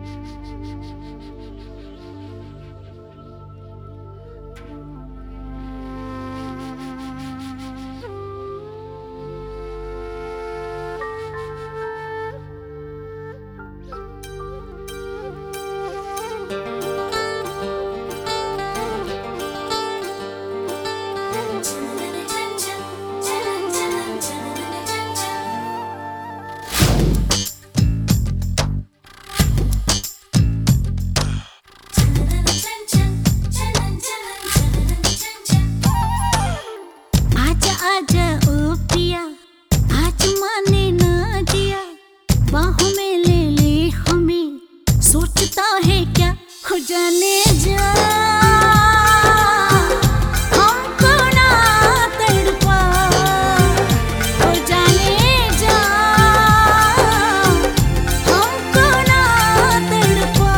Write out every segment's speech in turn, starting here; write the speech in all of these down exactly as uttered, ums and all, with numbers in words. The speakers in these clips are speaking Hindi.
जाने जा हमको ना तड़पा, हो जाने जा हमको ना तड़पा।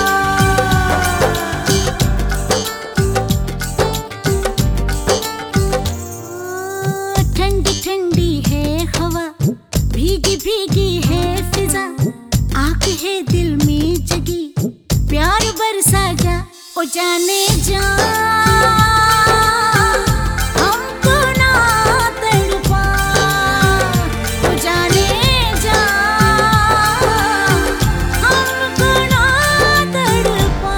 ठंडी ठंडी है हवा, भीगी भीगी है फिजा, आँख है दिल में जगी, प्यार बरसा जा, ओ जाने जा हमको ना तड़पा, ओ जाने जा हमको ना तड़पा।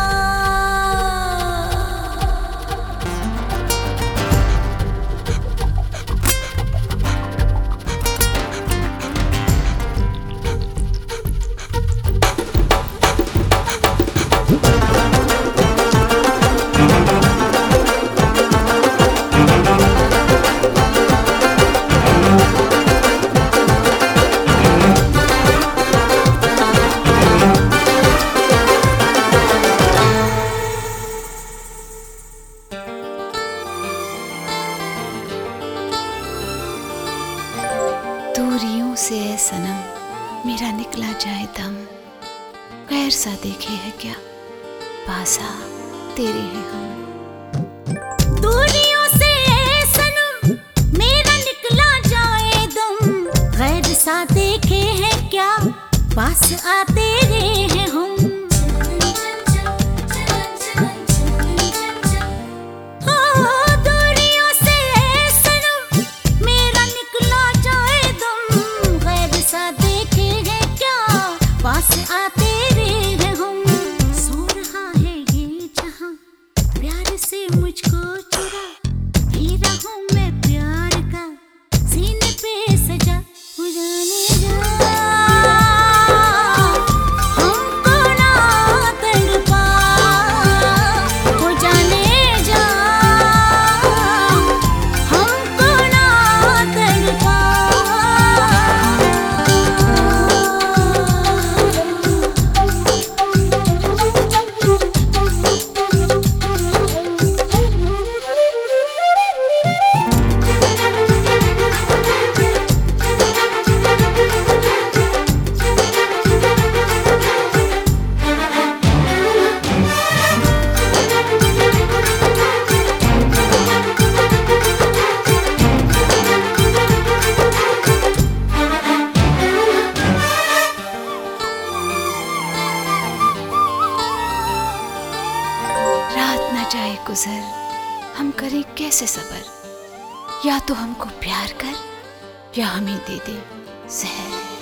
दूरियों से है सनम मेरा निकला जाए दम, गैर सा देखे है क्या पासा तेरे हैं हम। दूरियों से है सनम मेरा निकला जाए दम, गैर सा देखे है क्या पास आते हैं हम। पास आते रहे हम, सो रहा है ये जहां प्यार से मुझको चुरा, हीरा हूँ मैं प्यार का सीने पे सजा, हो जाने जा हमको ना तड़पा, हो जाने जा हमको ना तड़पा। रात न जाए गुजर, हम करें कैसे सबर, या तो हमको प्यार कर या हमें दे दे जहर।